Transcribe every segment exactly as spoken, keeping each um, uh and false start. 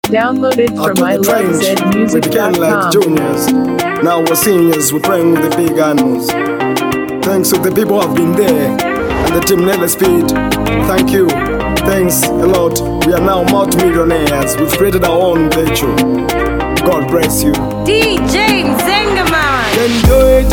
Downloaded from After I the love trench, zed we music began dot like com. juniors. Now we're seniors, we're playing with the big animals. Thanks to the people who have been there and the team Never Speed. Thank you. Thanks a lot. We are now multi-millionaires. We've created our own virtue. God bless you. D J Zengaman. Can do it.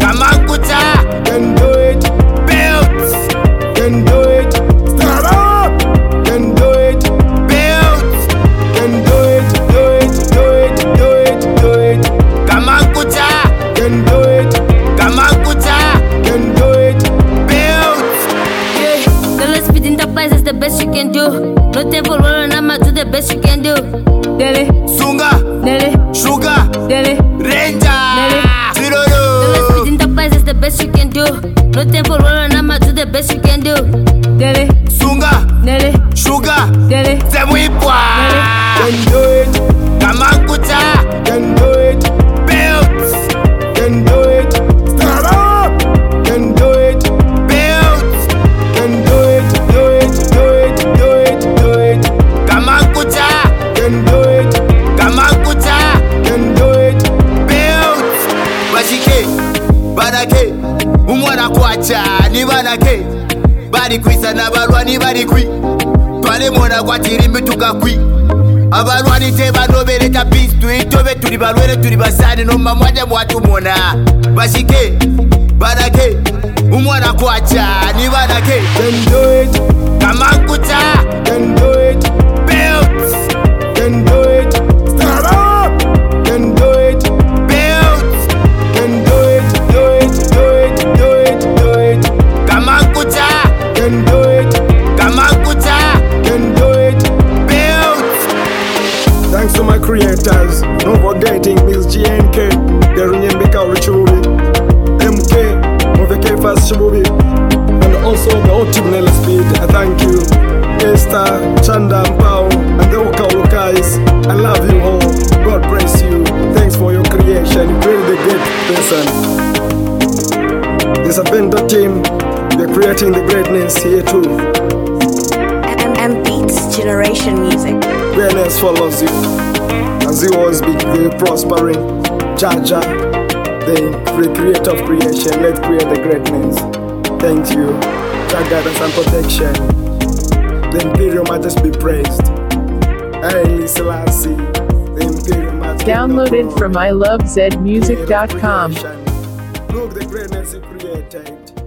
Kamakuta. Can do it. Builds. Can do it. Start up. Can do it. Builds. Can do it. Do it. Do it. Do it. Do it. Kamakuta. Can do it. Kamakuta. Can do it. Builds. Yeah, the less speed in the price is the best you can do. No temple rolling, I'ma do the best you can do. Dele, Sunga. dele, Sugar. dele. Ranger. Zero. The less speed in the price is the best you can do. No temple rolling, I'ma do the best you can do. Dele, Sunga. dele, Sugar. dele. Zemwipwa. Can do it. Kamakuta. Can do it. Builds. Can do it. Start up. Can do it. Builds. Can do it. Do it. Do it. Do it. Do it. Kamakuta. Can do it. Kamakuta. Can do it. Builds. Bashike. Barake. Umwana kwacha. Ni barake. Bari kwisa na barwani bari kwi. Twale mona kwa tirimbi tukakwi. Abarwani te banobereta peace tuitobe tuli balwere tuli basane no mamwaje mwatumona. Bashike. Barake. Umwana kwacha. Ni barake. Can do it. Kamakuta. Can do it. Builds. Can do it. Start up. Can do it. Builds. Can do it. Do it. Do it. Do it. Do it. Kamakuta. Can do it. Kamakuta. Can do it. Builds. Thanks to my creators, no forgetting Miss G N K, Derunyembeka Richuri, M K, Moveke Fast Shibubi, and also the whole team Never Speed. I thank you, Esther, Chanda, Mpao, and the Oka Olukais. I love you all. God bless you. Thanks for your creation. You created a great person. This Avenda team, they're creating the greatness here too. M M Beats Generation Music. Greatness follows you, as you always be prospering. Jaja, the creator of creation, let's create the greatness. Thank you, Jah guidance and protection. The Imperial Majesty be praised. Haile Selassie, the Imperial Majesty. Downloaded from I love zed music dot com. Look the greatness he created.